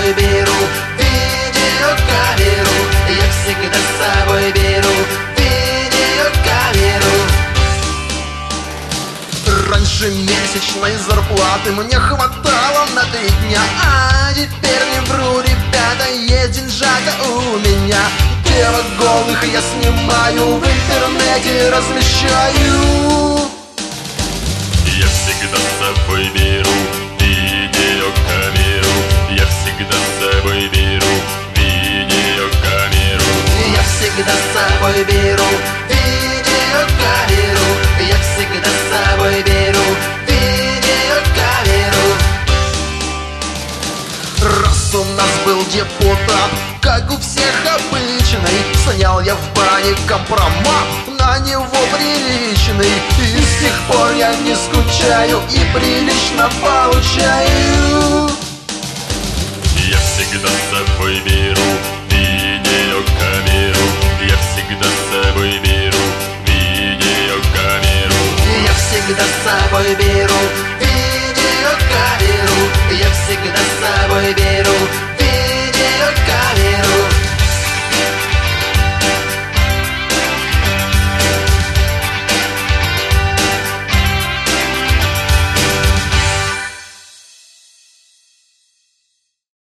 собой беру видеокамеру. Я всегда с собой беру видеокамеру. Раньше месячной зарплаты мне хватало на 3 дня, а теперь не вру, ребята, есть деньжата у меня. Девок голых я снимаю, в интернете размещаю. Я всегда с собой беру видеокамеру. Я всегда с собой беру видеокамеру. Я всегда с собой беру видеокамеру. Я всегда с собой беру видеокамеру. Раз у нас был депутат, как у всех обычный, снял я в бане компромат на него приличный. И с тех пор я не скучаю и прилично получаю. Я всегда с собой беру видеокамеру. Я всегда с собой беру видеокамеру. Я всегда с собой беру видеокамеру. Я всегда с собой беру